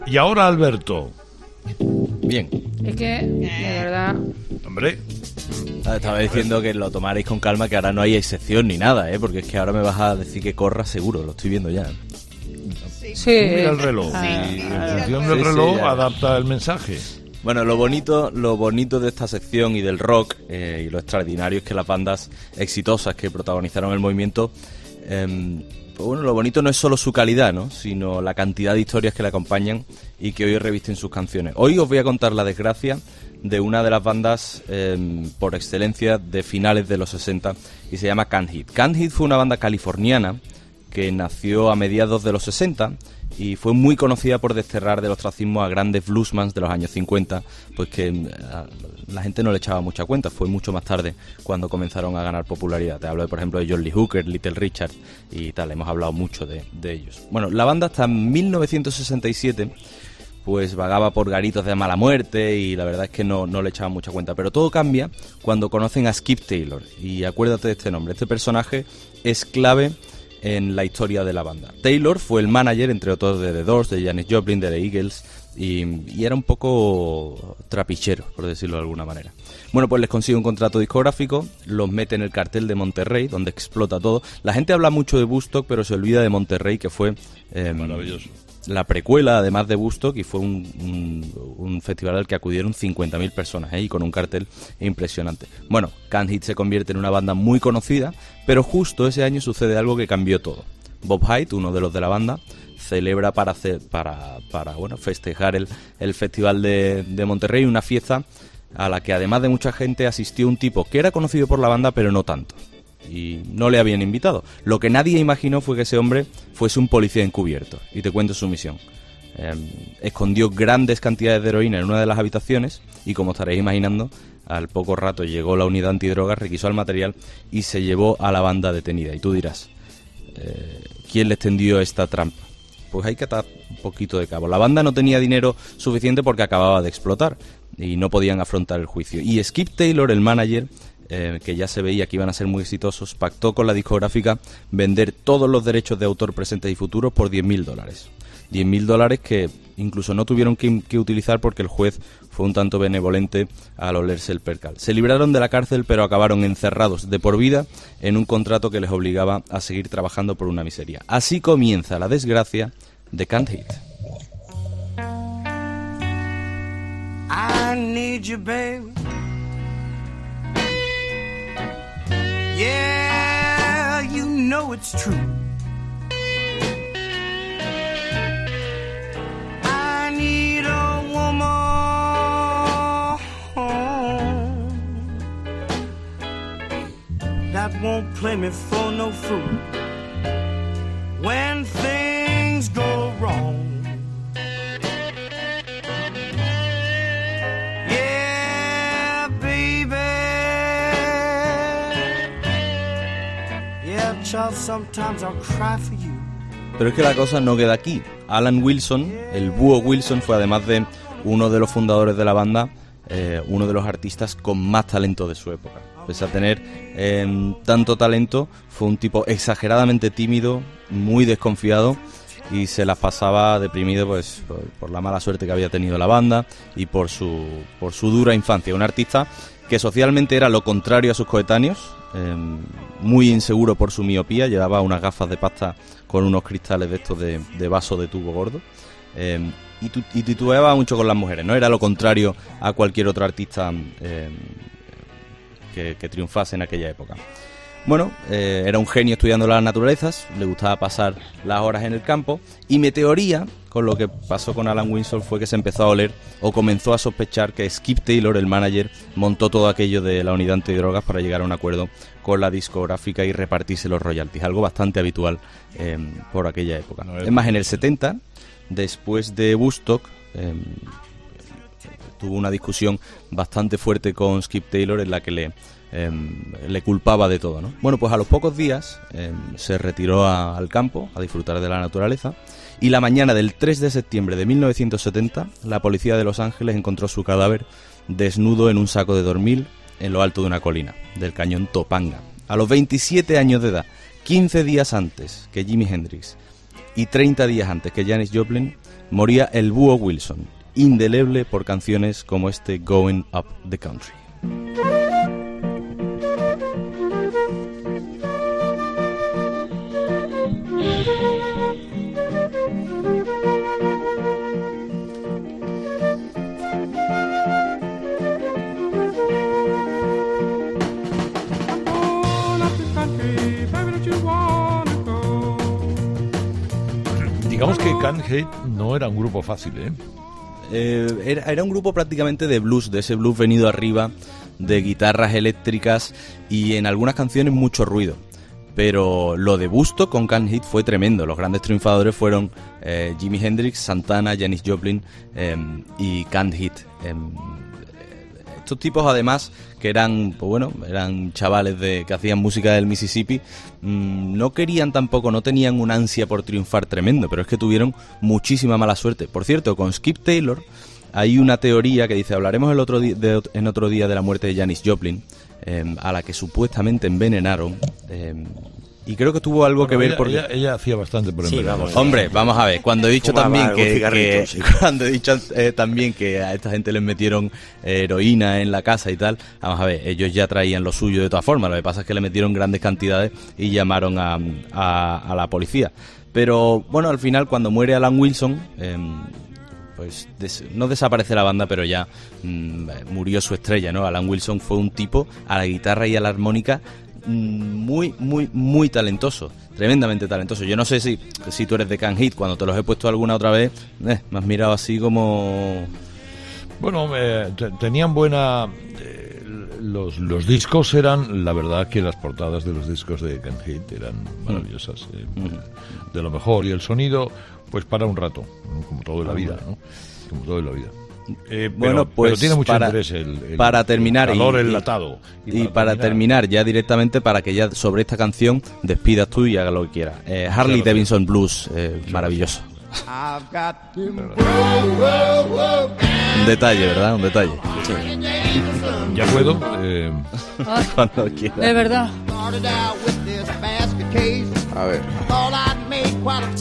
Y ahora, Alberto. Bien. Es que, de verdad... Hombre... Estaba diciendo que lo tomaréis con calma, que ahora no hay excepción ni nada, porque es que ahora me vas a decir que corra seguro, lo estoy viendo ya. Sí. Mira el reloj. Y en función del reloj adapta el mensaje. Bueno, lo bonito de esta sección y del rock y lo extraordinario es que las bandas exitosas que protagonizaron el movimiento, pues bueno, lo bonito no es solo su calidad, ¿no?, sino la cantidad de historias que le acompañan y que hoy revisten sus canciones. Hoy os voy a contar la desgracia de una de las bandas por excelencia de finales de los 60 y se llama Canned Heat. Canned Heat fue una banda californiana que nació a mediados de los 60 y fue muy conocida por desterrar del ostracismo a grandes bluesmans de los años 50, pues que la gente no le echaba mucha cuenta. Fue mucho más tarde cuando comenzaron a ganar popularidad. Te hablo, por ejemplo, de John Lee Hooker, Little Richard y tal. Hemos hablado mucho de ellos. Bueno, la banda hasta 1967 pues vagaba por garitos de mala muerte y la verdad es que no le echaban mucha cuenta. Pero todo cambia cuando conocen a Skip Taylor. Y acuérdate de este nombre. Este personaje es clave en la historia de la banda. Taylor fue el manager, entre otros, de The Doors, de Janis Joplin, de The Eagles, y era un poco trapichero, por decirlo de alguna manera. Bueno, pues les consigue un contrato discográfico, los mete en el cartel de Monterrey, donde explota todo. La gente habla mucho de Woodstock, pero se olvida de Monterrey, que fue maravilloso, la precuela, además de Woodstock, y fue un festival al que acudieron 50.000 personas, y con un cartel impresionante. Bueno, Canned Heat se convierte en una banda muy conocida, pero justo ese año sucede algo que cambió todo. Bob Hyde, uno de los de la banda, celebra para festejar el festival de Monterrey, una fiesta a la que además de mucha gente asistió un tipo que era conocido por la banda, pero no tanto. Y no le habían invitado. Lo que nadie imaginó fue que ese hombre fuese un policía encubierto. Y te cuento su misión. Escondió grandes cantidades de heroína en una de las habitaciones y, como estaréis imaginando, al poco rato llegó la unidad antidrogas, requisó el material y se llevó a la banda detenida. Y tú dirás, ¿quién les tendió esta trampa? Pues hay que atar un poquito de cabo. La banda no tenía dinero suficiente porque acababa de explotar y no podían afrontar el juicio. Y Skip Taylor, el manager, que ya se veía que iban a ser muy exitosos, pactó con la discográfica vender todos los derechos de autor presentes y futuros por $10.000. $10.000 que incluso no tuvieron que utilizar porque el juez fue un tanto benevolente al olerse el percal. Se libraron de la cárcel, pero acabaron encerrados de por vida en un contrato que les obligaba a seguir trabajando por una miseria. Así comienza la desgracia de Canned Heat. I need you, baby. Yeah, you know it's true. I need a woman that won't play me for no fool when things go wrong. Yeah, baby. Yeah, child, sometimes I'll cry for you. Pero es que la cosa no queda aquí. Alan Wilson, el Búho Wilson, fue además de uno de los fundadores de la banda, uno de los artistas con más talento de su época. Pese a tener tanto talento, fue un tipo exageradamente tímido, muy desconfiado y se las pasaba deprimido pues por la mala suerte que había tenido la banda y por su dura infancia. Un artista que socialmente era lo contrario a sus coetáneos, muy inseguro por su miopía, llevaba unas gafas de pasta con unos cristales de estos de vaso de tubo gordo, y titubeaba mucho con las mujeres, ¿no? Era lo contrario a cualquier otro artista que triunfase en aquella época. Bueno, era un genio estudiando las naturalezas, le gustaba pasar las horas en el campo, y mi teoría con lo que pasó con Alan Wilson fue que se empezó a oler o comenzó a sospechar que Skip Taylor, el manager, montó todo aquello de la unidad antidrogas para llegar a un acuerdo con la discográfica y repartirse los royalties, algo bastante habitual por aquella época. Es más, en el 70, después de Woodstock, tuvo una discusión bastante fuerte con Skip Taylor en la que le culpaba de todo, ¿no? Bueno, pues a los pocos días se retiró al campo a disfrutar de la naturaleza, y la mañana del 3 de septiembre de 1970 la policía de Los Ángeles encontró su cadáver desnudo en un saco de dormir en lo alto de una colina del cañón Topanga. A los 27 años de edad, 15 días antes que Jimi Hendrix y 30 días antes que Janis Joplin, moría el Búho Wilson, indeleble por canciones como este Going Up the Country. Digamos que Can't Hate no era un grupo fácil, Era un grupo prácticamente de blues, de ese blues venido arriba, de guitarras eléctricas y en algunas canciones mucho ruido. Pero lo de Busto con Can't Hate fue tremendo. Los grandes triunfadores fueron Jimi Hendrix, Santana, Janis Joplin y Can't Hate. Estos tipos, además, que eran, pues bueno, eran chavales que hacían música del Mississippi, no querían tampoco, no tenían un ansia por triunfar tremendo, pero es que tuvieron muchísima mala suerte. Por cierto, con Skip Taylor hay una teoría que dice, hablaremos en otro día de la muerte de Janis Joplin, a la que supuestamente envenenaron, y creo que tuvo algo que ver porque ella hacía bastante por envenenar. Vamos. Hombre, vamos a ver, cuando he dicho Fumaba cuando he dicho también que a esta gente les metieron heroína en la casa y tal, vamos a ver, ellos ya traían lo suyo de todas formas, lo que pasa es que le metieron grandes cantidades y llamaron a la policía. Pero bueno, al final cuando muere Alan Wilson, pues no desaparece la banda, pero ya murió su estrella, ¿no? Alan Wilson fue un tipo a la guitarra y a la armónica muy, muy, muy talentoso, tremendamente talentoso. Yo no sé si tú eres de Can't Hate, cuando te los he puesto alguna otra vez, me has mirado así como... Bueno, tenían buena... Los discos eran, la verdad que las portadas de los discos de Can't Hate eran maravillosas, de lo mejor, y el sonido, pues para un rato, ¿no? Como todo en la vida, ¿no? Como todo en la vida. Bueno, pues pero tiene mucho interés para terminar el calor enlatado. Y para terminar ya directamente, para que ya sobre esta canción despidas tú y hagas lo que quieras. Harley Davidson Blues, maravilloso. Un detalle, ¿verdad? Un detalle. Sí. ¿Ya puedo? Cuando quieras. De verdad. A ver.